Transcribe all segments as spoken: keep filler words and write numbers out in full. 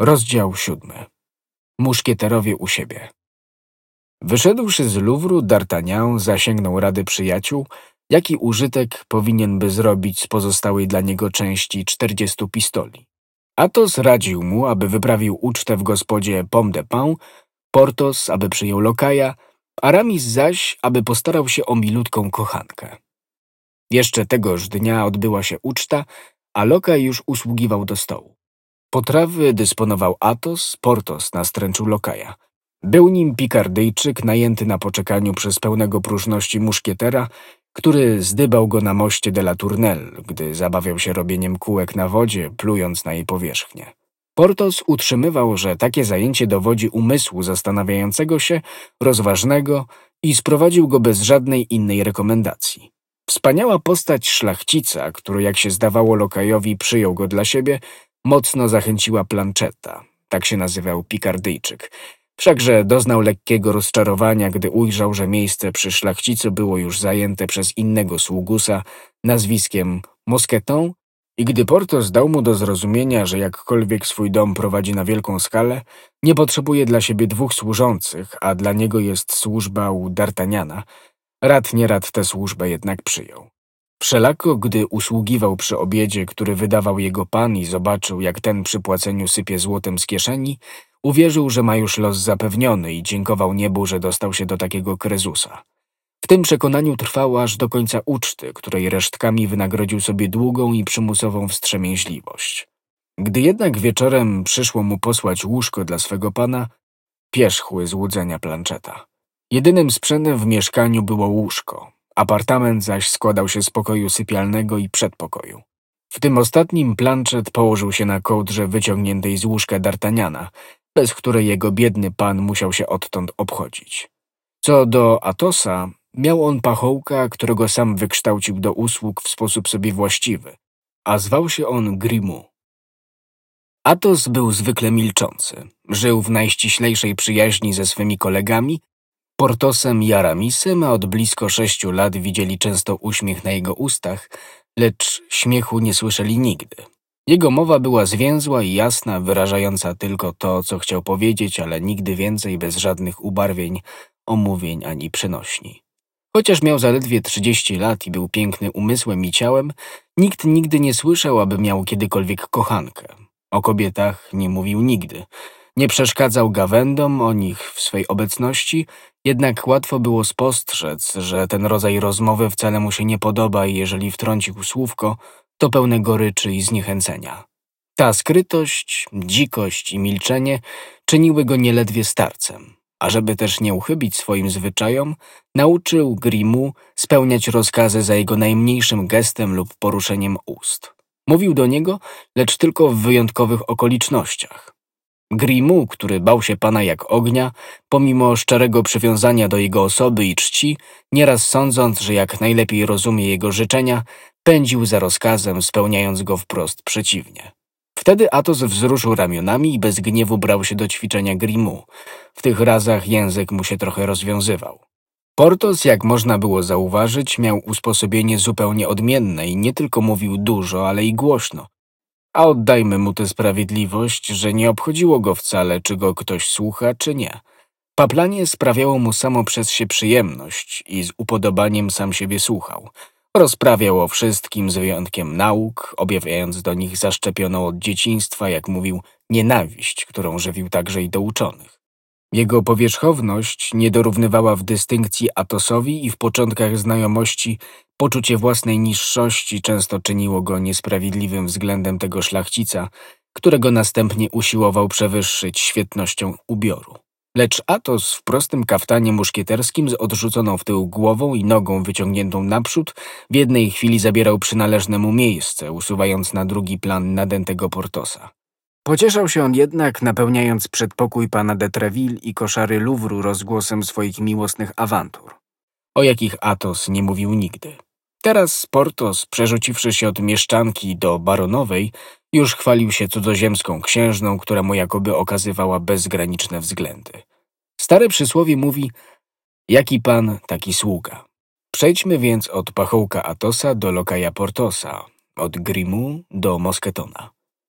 Rozdział siódmy. Muszkieterowie u siebie. Wyszedłszy z Luwru, D'Artagnan zasięgnął rady przyjaciół, jaki użytek powinien by zrobić z pozostałej dla niego części czterdziestu pistoli. Athos radził mu, aby wyprawił ucztę w gospodzie Pomme de Pin, Porthos, aby przyjął lokaja, Aramis zaś, aby postarał się o milutką kochankę. Jeszcze tegoż dnia odbyła się uczta, a lokaj już usługiwał do stołu. Potrawy dysponował Athos, Porthos nastręczył lokaja. Był nim Pikardyjczyk najęty na poczekaniu przez pełnego próżności muszkietera, który zdybał go na moście de la Tournelle, gdy zabawiał się robieniem kółek na wodzie, plując na jej powierzchnię. Porthos utrzymywał, że takie zajęcie dowodzi umysłu zastanawiającego się, rozważnego i sprowadził go bez żadnej innej rekomendacji. Wspaniała postać szlachcica, który jak się zdawało lokajowi przyjął go dla siebie, mocno zachęciła Plancheta, tak się nazywał Pikardyjczyk. Wszakże doznał lekkiego rozczarowania, gdy ujrzał, że miejsce przy szlachcicu było już zajęte przez innego sługusa nazwiskiem Mousqueton i gdy Porthos dał mu do zrozumienia, że jakkolwiek swój dom prowadzi na wielką skalę, nie potrzebuje dla siebie dwóch służących, a dla niego jest służba u D'Artagnana, rad nierad tę służbę jednak przyjął. Wszelako, gdy usługiwał przy obiedzie, który wydawał jego pan i zobaczył, jak ten przy płaceniu sypie złotem z kieszeni, uwierzył, że ma już los zapewniony i dziękował niebu, że dostał się do takiego krezusa. W tym przekonaniu trwał aż do końca uczty, której resztkami wynagrodził sobie długą i przymusową wstrzemięźliwość. Gdy jednak wieczorem przyszło mu posłać łóżko dla swego pana, pierzchły złudzenia Plancheta. Jedynym sprzętem w mieszkaniu było łóżko. Apartament zaś składał się z pokoju sypialnego i przedpokoju. W tym ostatnim Planchet położył się na kołdrze wyciągniętej z łóżka D'Artagnana, bez której jego biedny pan musiał się odtąd obchodzić. Co do Athosa, miał on pachołka, którego sam wykształcił do usług w sposób sobie właściwy, a zwał się on Grimaud. Athos był zwykle milczący, żył w najściślejszej przyjaźni ze swymi kolegami, Porthosem i Aramisem, a od blisko sześciu lat widzieli często uśmiech na jego ustach, lecz śmiechu nie słyszeli nigdy. Jego mowa była zwięzła i jasna, wyrażająca tylko to, co chciał powiedzieć, ale nigdy więcej, bez żadnych ubarwień, omówień ani przenośni. Chociaż miał zaledwie trzydzieści lat i był piękny umysłem i ciałem, nikt nigdy nie słyszał, aby miał kiedykolwiek kochankę. O kobietach nie mówił nigdy. Nie przeszkadzał gawędom o nich w swej obecności, jednak łatwo było spostrzec, że ten rodzaj rozmowy wcale mu się nie podoba i jeżeli wtrącił słówko, to pełne goryczy i zniechęcenia. Ta skrytość, dzikość i milczenie czyniły go nieledwie starcem, a żeby też nie uchybić swoim zwyczajom, nauczył Grimaud spełniać rozkazy za jego najmniejszym gestem lub poruszeniem ust. Mówił do niego, lecz tylko w wyjątkowych okolicznościach. Grimaud, który bał się pana jak ognia, pomimo szczerego przywiązania do jego osoby i czci, nieraz sądząc, że jak najlepiej rozumie jego życzenia, pędził za rozkazem, spełniając go wprost przeciwnie. Wtedy Athos wzruszył ramionami i bez gniewu brał się do ćwiczenia Grimaud. W tych razach język mu się trochę rozwiązywał. Porthos, jak można było zauważyć, miał usposobienie zupełnie odmienne i nie tylko mówił dużo, ale i głośno. A oddajmy mu tę sprawiedliwość, że nie obchodziło go wcale, czy go ktoś słucha, czy nie. Paplanie sprawiało mu samo przez się przyjemność i z upodobaniem sam siebie słuchał. Rozprawiał o wszystkim z wyjątkiem nauk, objawiając do nich zaszczepioną od dzieciństwa, jak mówił, nienawiść, którą żywił także i do uczonych. Jego powierzchowność nie dorównywała w dystynkcji Athosowi i w początkach znajomości poczucie własnej niższości często czyniło go niesprawiedliwym względem tego szlachcica, którego następnie usiłował przewyższyć świetnością ubioru. Lecz Athos w prostym kaftanie muszkieterskim z odrzuconą w tył głową i nogą wyciągniętą naprzód w jednej chwili zabierał przynależne mu miejsce, usuwając na drugi plan nadętego Porthosa. Pocieszał się on jednak, napełniając przedpokój pana de Treville i koszary Luwru rozgłosem swoich miłosnych awantur, o jakich Athos nie mówił nigdy. Teraz Porthos, przerzuciwszy się od mieszczanki do baronowej, już chwalił się cudzoziemską księżną, która mu jakoby okazywała bezgraniczne względy. Stare przysłowie mówi: jaki pan, taki sługa. Przejdźmy więc od pachołka Athosa do lokaja Porthosa, od Grimaud do Mousquetona.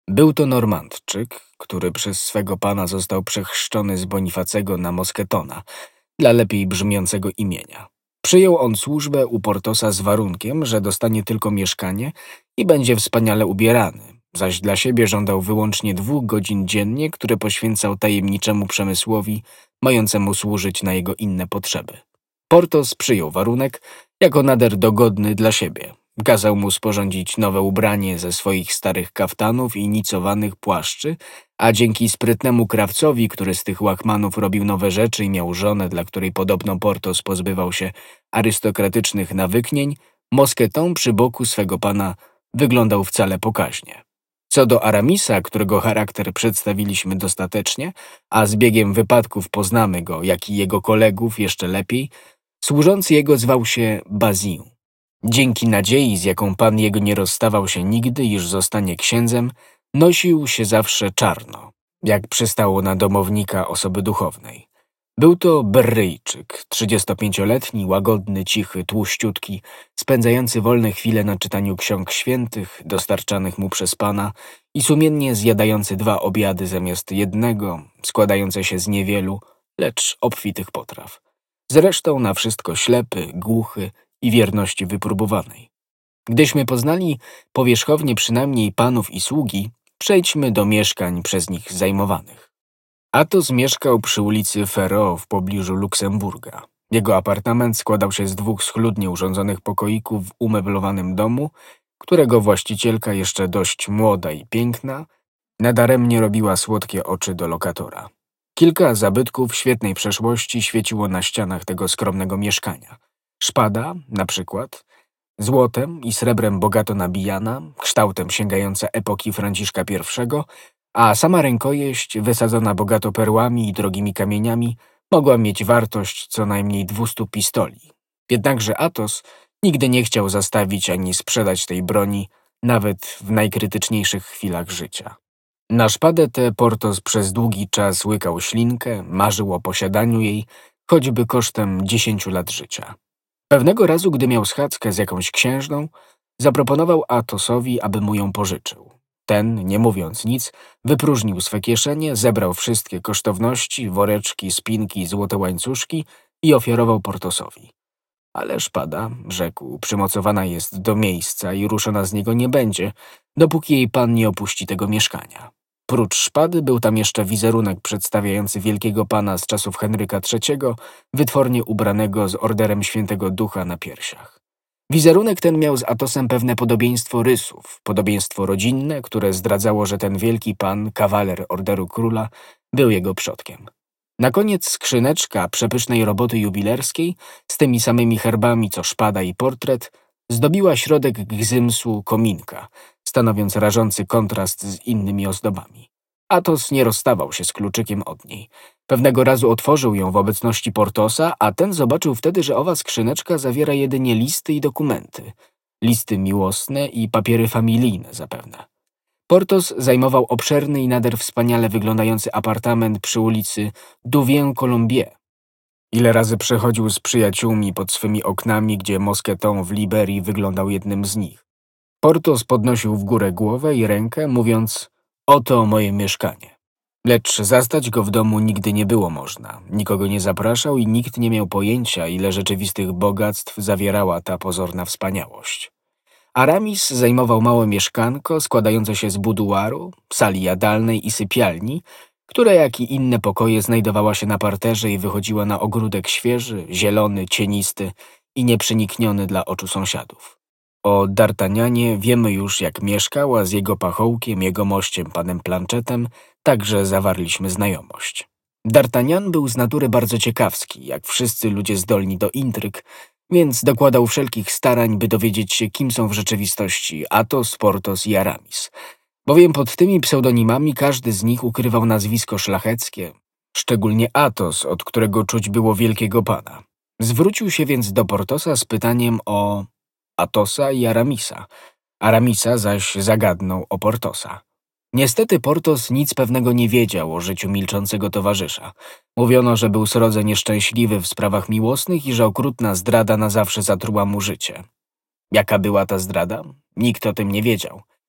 Był to Normandczyk, który przez swego pana został przechrzczony z Bonifacego na Mosketona, dla lepiej brzmiącego imienia. Przyjął on służbę u Portosa z warunkiem, że dostanie tylko mieszkanie i będzie wspaniale ubierany, zaś dla siebie żądał wyłącznie dwóch godzin dziennie, które poświęcał tajemniczemu przemysłowi, mającemu służyć na jego inne potrzeby. Portos przyjął warunek jako nader dogodny dla siebie. Kazał mu sporządzić nowe ubranie ze swoich starych kaftanów i nicowanych płaszczy, a dzięki sprytnemu krawcowi, który z tych łachmanów robił nowe rzeczy i miał żonę, dla której podobno Portos pozbywał się arystokratycznych nawyknień, Mosqueton przy boku swego pana wyglądał wcale pokaźnie. Co do Aramisa, którego charakter przedstawiliśmy dostatecznie, a z biegiem wypadków poznamy go, jak i jego kolegów jeszcze lepiej, służący jego zwał się Bazin. Dzięki nadziei, z jaką pan jego nie rozstawał się nigdy, iż zostanie księdzem, nosił się zawsze czarno, jak przystało na domownika osoby duchownej. Był to Berryjczyk, trzydziestopięcioletni, łagodny, cichy, tłuściutki, spędzający wolne chwile na czytaniu ksiąg świętych dostarczanych mu przez pana i sumiennie zjadający dwa obiady zamiast jednego, składające się z niewielu, lecz obfitych potraw. Zresztą na wszystko ślepy, głuchy i wierności wypróbowanej. Gdyśmy poznali powierzchownie przynajmniej panów i sługi, przejdźmy do mieszkań przez nich zajmowanych. Athos mieszkał przy ulicy Ferrot w pobliżu Luksemburga. Jego apartament składał się z dwóch schludnie urządzonych pokoików w umeblowanym domu, którego właścicielka, jeszcze dość młoda i piękna, nadaremnie robiła słodkie oczy do lokatora. Kilka zabytków świetnej przeszłości świeciło na ścianach tego skromnego mieszkania. Szpada, na przykład, złotem i srebrem bogato nabijana, kształtem sięgająca epoki Franciszka pierwszego, a sama rękojeść, wysadzona bogato perłami i drogimi kamieniami, mogła mieć wartość co najmniej dwustu pistoli. Jednakże Athos nigdy nie chciał zastawić ani sprzedać tej broni, nawet w najkrytyczniejszych chwilach życia. Na szpadę tę Portos przez długi czas łykał ślinkę, marzył o posiadaniu jej, choćby kosztem dziesięciu lat życia. Pewnego razu, gdy miał schadzkę z jakąś księżną, zaproponował Athosowi, aby mu ją pożyczył. Ten, nie mówiąc nic, wypróżnił swe kieszenie, zebrał wszystkie kosztowności, woreczki, spinki, złote łańcuszki i ofiarował Portosowi. Ale szpada, rzekł, przymocowana jest do miejsca i ruszona z niego nie będzie, dopóki jej pan nie opuści tego mieszkania. Prócz szpady był tam jeszcze wizerunek przedstawiający wielkiego pana z czasów Henryka trzeciego, wytwornie ubranego z orderem Świętego Ducha na piersiach. Wizerunek ten miał z Athosem pewne podobieństwo rysów, podobieństwo rodzinne, które zdradzało, że ten wielki pan, kawaler orderu króla, był jego przodkiem. Na koniec skrzyneczka przepysznej roboty jubilerskiej, z tymi samymi herbami co szpada i portret, zdobiła środek gzymsu kominka, stanowiąc rażący kontrast z innymi ozdobami. Athos nie rozstawał się z kluczykiem od niej. Pewnego razu otworzył ją w obecności Portosa, a ten zobaczył wtedy, że owa skrzyneczka zawiera jedynie listy i dokumenty. Listy miłosne i papiery familijne zapewne. Portos zajmował obszerny i nader wspaniale wyglądający apartament przy ulicy Duvien-Colombier. Ile razy przechodził z przyjaciółmi pod swymi oknami, gdzie Mosqueton w Liberii wyglądał jednym z nich. Portos podnosił w górę głowę i rękę, mówiąc: oto moje mieszkanie. Lecz zastać go w domu nigdy nie było można. Nikogo nie zapraszał i nikt nie miał pojęcia, ile rzeczywistych bogactw zawierała ta pozorna wspaniałość. Aramis zajmował małe mieszkanko składające się z buduaru, sali jadalnej i sypialni, która jak i inne pokoje znajdowała się na parterze i wychodziła na ogródek świeży, zielony, cienisty i nieprzenikniony dla oczu sąsiadów. O D'Artagnanie wiemy już, jak mieszkał, a z jego pachołkiem, jego mościem, panem Planchetem, także zawarliśmy znajomość. D'Artagnan był z natury bardzo ciekawski, jak wszyscy ludzie zdolni do intryg, więc dokładał wszelkich starań, by dowiedzieć się, kim są w rzeczywistości Athos, Portos i Aramis, bowiem pod tymi pseudonimami każdy z nich ukrywał nazwisko szlacheckie, szczególnie Athos, od którego czuć było wielkiego pana. Zwrócił się więc do Portosa z pytaniem o Athosa i Aramisa. Aramisa zaś zagadnął o Portosa. Niestety Portos nic pewnego nie wiedział o życiu milczącego towarzysza. Mówiono, że był srodze nieszczęśliwy w sprawach miłosnych i że okrutna zdrada na zawsze zatruła mu życie. Jaka była ta zdrada? Nikt o tym nie wiedział.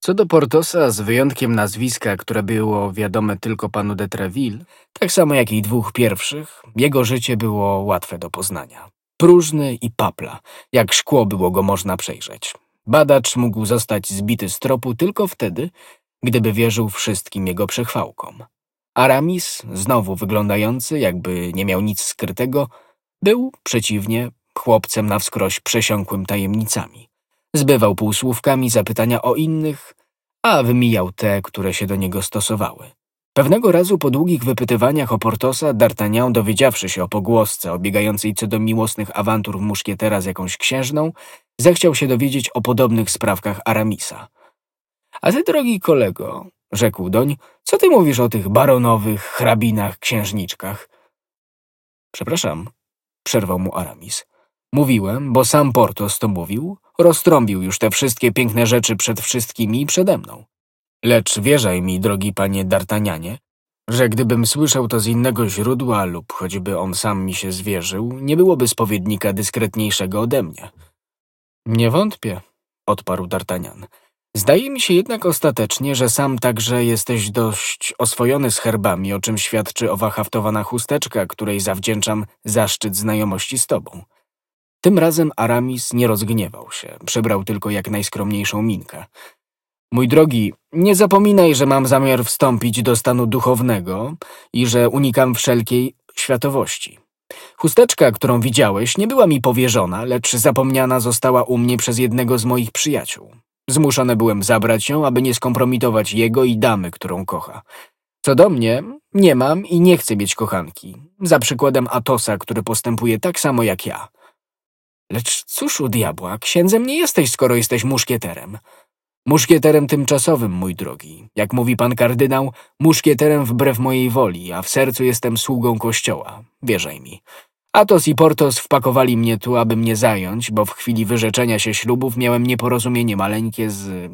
Co do Portosa, z wyjątkiem nazwiska, które było wiadome tylko panu de Treville, tak samo jak i dwóch pierwszych, jego życie było łatwe do poznania. Próżny i papla, jak szkło było go można przejrzeć. Badacz mógł zostać zbity z tropu tylko wtedy, gdyby wierzył wszystkim jego przechwałkom. Aramis, znowu wyglądający, jakby nie miał nic skrytego, był, przeciwnie, chłopcem na wskroś przesiąkłym tajemnicami. Zbywał półsłówkami zapytania o innych, a wymijał te, które się do niego stosowały. Pewnego razu po długich wypytywaniach o Portosa, D'Artagnan, dowiedziawszy się o pogłosce obiegającej co do miłosnych awantur muszkietera z jakąś księżną, zechciał się dowiedzieć o podobnych sprawkach Aramisa. A ty, drogi kolego, rzekł doń, co ty mówisz o tych baronowych, hrabinach, księżniczkach? Przepraszam, przerwał mu Aramis. Mówiłem, bo sam Portos to mówił, roztrąbił już te wszystkie piękne rzeczy przed wszystkimi i przede mną. Lecz wierzaj mi, drogi panie D'Artagnanie, że gdybym słyszał to z innego źródła lub choćby on sam mi się zwierzył, nie byłoby spowiednika dyskretniejszego ode mnie. Nie wątpię, odparł D'Artagnan. Zdaje mi się jednak ostatecznie, że sam także jesteś dość oswojony z herbami, o czym świadczy owa haftowana chusteczka, której zawdzięczam zaszczyt znajomości z tobą. Tym razem Aramis nie rozgniewał się, przybrał tylko jak najskromniejszą minkę. Mój drogi, nie zapominaj, że mam zamiar wstąpić do stanu duchownego i że unikam wszelkiej światowości. Chusteczka, którą widziałeś, nie była mi powierzona, lecz zapomniana została u mnie przez jednego z moich przyjaciół. Zmuszony byłem zabrać ją, aby nie skompromitować jego i damy, którą kocha. Co do mnie, nie mam i nie chcę mieć kochanki, za przykładem Atosa, który postępuje tak samo jak ja. Lecz cóż u diabła, księdzem nie jesteś, skoro jesteś muszkieterem. Muszkieterem tymczasowym, mój drogi. Jak mówi pan kardynał, muszkieterem wbrew mojej woli, a w sercu jestem sługą kościoła. Wierzaj mi. Athos i Porthos wpakowali mnie tu, aby mnie zająć, bo w chwili wyrzeczenia się ślubów miałem nieporozumienie maleńkie z...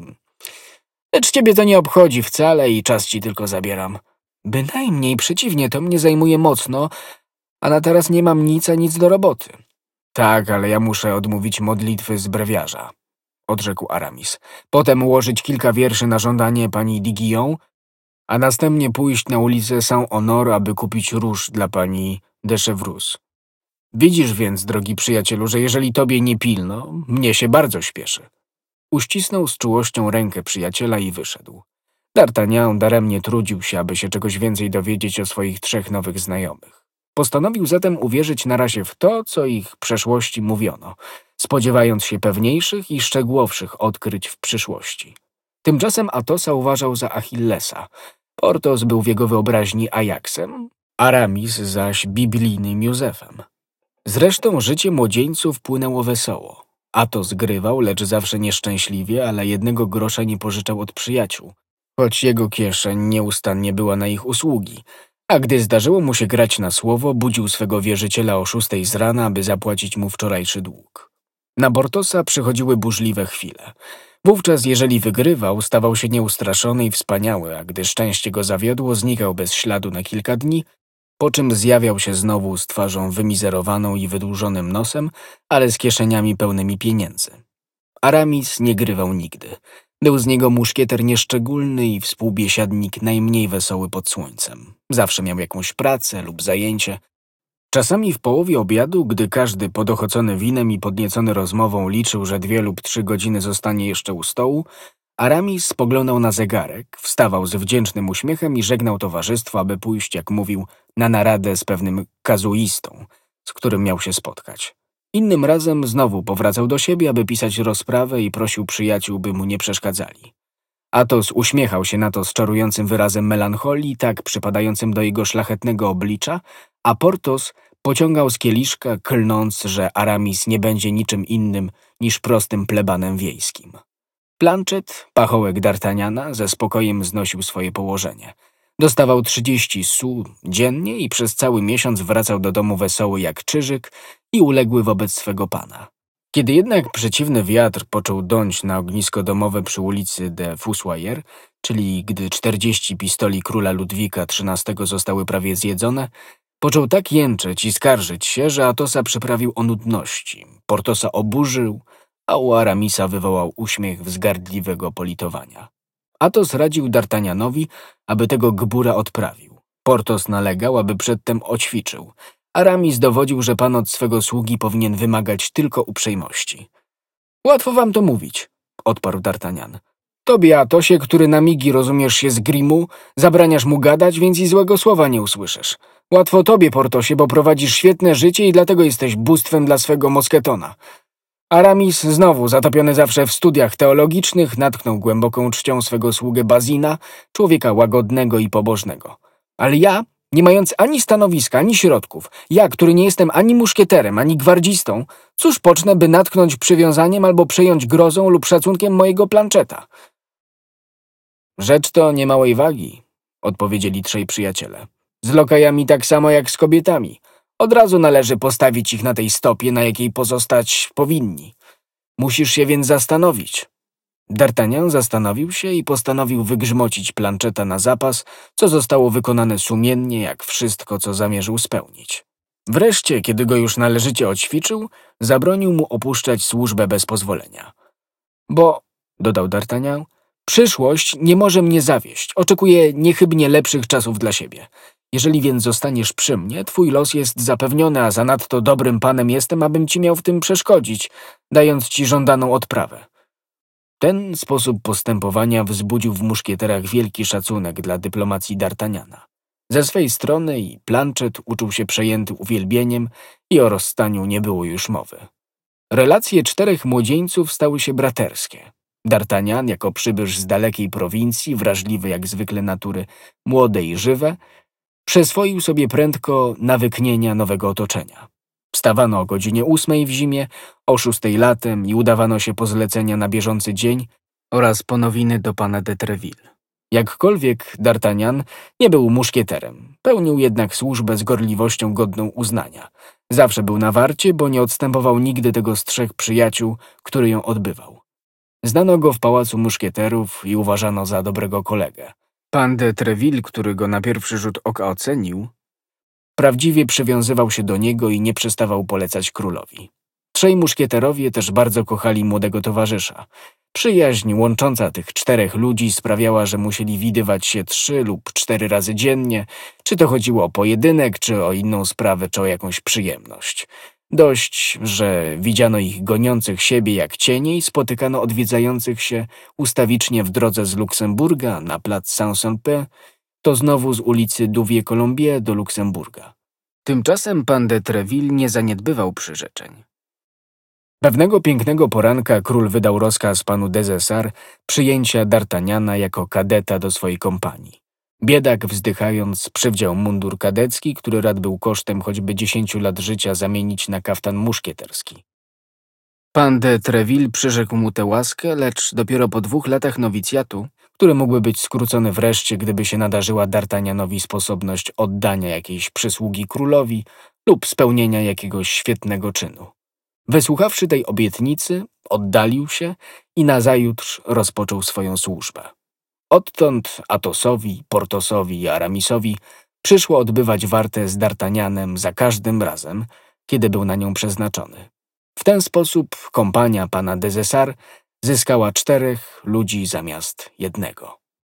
Lecz ciebie to nie obchodzi wcale i czas ci tylko zabieram. Bynajmniej przeciwnie, to mnie zajmuje mocno, a na teraz nie mam nic a nic do roboty. Tak, ale ja muszę odmówić modlitwy z brewiarza, odrzekł Aramis. Potem ułożyć kilka wierszy na żądanie pani Diguillon, a następnie pójść na ulicę Saint-Honor, aby kupić róż dla pani de Chevreuse. Widzisz więc, drogi przyjacielu, że jeżeli tobie nie pilno, mnie się bardzo śpieszy. Uścisnął z czułością rękę przyjaciela i wyszedł. D'Artagnan daremnie trudził się, aby się czegoś więcej dowiedzieć o swoich trzech nowych znajomych. Postanowił zatem uwierzyć na razie w to, co ich przeszłości mówiono, spodziewając się pewniejszych i szczegółowszych odkryć w przyszłości. Tymczasem Athosa uważał za Achillesa, Porthos był w jego wyobraźni Ajaxem, Aramis zaś biblijnym Józefem. Zresztą życie młodzieńców płynęło wesoło. Athos grywał, lecz zawsze nieszczęśliwie, ale jednego grosza nie pożyczał od przyjaciół, choć jego kieszeń nieustannie była na ich usługi, a gdy zdarzyło mu się grać na słowo, budził swego wierzyciela o szóstej z rana, aby zapłacić mu wczorajszy dług. Na Porthosa przychodziły burzliwe chwile. Wówczas, jeżeli wygrywał, stawał się nieustraszony i wspaniały, a gdy szczęście go zawiodło, znikał bez śladu na kilka dni, po czym zjawiał się znowu z twarzą wymizerowaną i wydłużonym nosem, ale z kieszeniami pełnymi pieniędzy. Aramis nie grywał nigdy. Był z niego muszkieter nieszczególny i współbiesiadnik najmniej wesoły pod słońcem. Zawsze miał jakąś pracę lub zajęcie. Czasami w połowie obiadu, gdy każdy podochocony winem i podniecony rozmową liczył, że dwie lub trzy godziny zostanie jeszcze u stołu, Aramis spoglądał na zegarek, wstawał z wdzięcznym uśmiechem i żegnał towarzystwo, aby pójść, jak mówił, na naradę z pewnym kazuistą, z którym miał się spotkać. Innym razem znowu powracał do siebie, aby pisać rozprawę i prosił przyjaciół, by mu nie przeszkadzali. Athos uśmiechał się na to z czarującym wyrazem melancholii, tak przypadającym do jego szlachetnego oblicza, a Porthos pociągał z kieliszka, klnąc, że Aramis nie będzie niczym innym niż prostym plebanem wiejskim. Planchet, pachołek D'Artagnana, ze spokojem znosił swoje położenie. Dostawał trzydzieści sous dziennie i przez cały miesiąc wracał do domu wesoły jak czyżyk i uległy wobec swego pana. Kiedy jednak przeciwny wiatr począł dąć na ognisko domowe przy ulicy de Fossoyeurs, czyli gdy czterdzieści pistoli króla Ludwika trzynastego zostały prawie zjedzone, począł tak jęczeć i skarżyć się, że Athosa przyprawił o nudności, Porthosa oburzył, a u Aramisa wywołał uśmiech wzgardliwego politowania. Athos radził D'Artagnanowi, aby tego gbura odprawił. Portos nalegał, aby przedtem oćwiczył. Aramis dowodził, że pan od swego sługi powinien wymagać tylko uprzejmości. Łatwo wam to mówić, odparł D'Artagnan. Tobie, Athosie, który na migi rozumiesz się z grimu, zabraniasz mu gadać, więc i złego słowa nie usłyszysz. Łatwo tobie, Portosie, bo prowadzisz świetne życie i dlatego jesteś bóstwem dla swego mosketona. Aramis, znowu zatopiony zawsze w studiach teologicznych, natknął głęboką czcią swego sługę Bazina, człowieka łagodnego i pobożnego. Ale ja, nie mając ani stanowiska, ani środków, ja, który nie jestem ani muszkieterem, ani gwardzistą, cóż pocznę, by natknąć przywiązaniem albo przejąć grozą lub szacunkiem mojego planczeta? Rzecz to niemałej wagi, odpowiedzieli trzej przyjaciele. Z lokajami tak samo jak z kobietami. Od razu należy postawić ich na tej stopie, na jakiej pozostać powinni. Musisz się więc zastanowić. D'Artagnan zastanowił się i postanowił wygrzmocić planczeta na zapas, co zostało wykonane sumiennie jak wszystko, co zamierzył spełnić. Wreszcie, kiedy go już należycie oćwiczył, zabronił mu opuszczać służbę bez pozwolenia. Bo, dodał D'Artagnan, przyszłość nie może mnie zawieść, oczekuję niechybnie lepszych czasów dla siebie. Jeżeli więc zostaniesz przy mnie, twój los jest zapewniony, a zanadto dobrym panem jestem, abym ci miał w tym przeszkodzić, dając ci żądaną odprawę. Ten sposób postępowania wzbudził w muszkieterach wielki szacunek dla dyplomacji D'Artagnana. Ze swej strony i Planchet uczuł się przejęty uwielbieniem i o rozstaniu nie było już mowy. Relacje czterech młodzieńców stały się braterskie. D'Artagnan, jako przybysz z dalekiej prowincji, wrażliwy jak zwykle natury, młode i żywe, przyswoił sobie prędko nawyknienia nowego otoczenia. Wstawano o godzinie ósmej w zimie, o szóstej latem i udawano się po zlecenia na bieżący dzień oraz po nowiny do pana de Treville. Jakkolwiek D'Artagnan nie był muszkieterem, pełnił jednak służbę z gorliwością godną uznania. Zawsze był na warcie, bo nie odstępował nigdy tego z trzech przyjaciół, który ją odbywał. Znano go w pałacu muszkieterów i uważano za dobrego kolegę. Pan de Treville, który go na pierwszy rzut oka ocenił, prawdziwie przywiązywał się do niego i nie przestawał polecać królowi. Trzej muszkieterowie też bardzo kochali młodego towarzysza. Przyjaźń łącząca tych czterech ludzi sprawiała, że musieli widywać się trzy lub cztery razy dziennie, czy to chodziło o pojedynek, czy o inną sprawę, czy o jakąś przyjemność. Dość, że widziano ich goniących siebie jak cienie i spotykano odwiedzających się ustawicznie w drodze z Luksemburga na plac Saint-Sulpice, to znowu z ulicy Douvier-Colombier do Luksemburga. Tymczasem pan de Treville nie zaniedbywał przyrzeczeń. Pewnego pięknego poranka król wydał rozkaz panu Des przyjęcia D'Artagnana jako kadeta do swojej kompanii. Biedak, wzdychając, przywdział mundur kadecki, który rad był kosztem choćby dziesięciu lat życia zamienić na kaftan muszkieterski. Pan de Treville przyrzekł mu tę łaskę, lecz dopiero po dwóch latach nowicjatu, który mógłby być skrócony wreszcie, gdyby się nadarzyła D'Artagnanowi sposobność oddania jakiejś przysługi królowi lub spełnienia jakiegoś świetnego czynu. Wysłuchawszy tej obietnicy, oddalił się i nazajutrz rozpoczął swoją służbę. Odtąd Athosowi, Portosowi i Aramisowi przyszło odbywać wartę z D'Artagnanem za każdym razem, kiedy był na nią przeznaczony. W ten sposób kompania pana Des zyskała czterech ludzi zamiast jednego.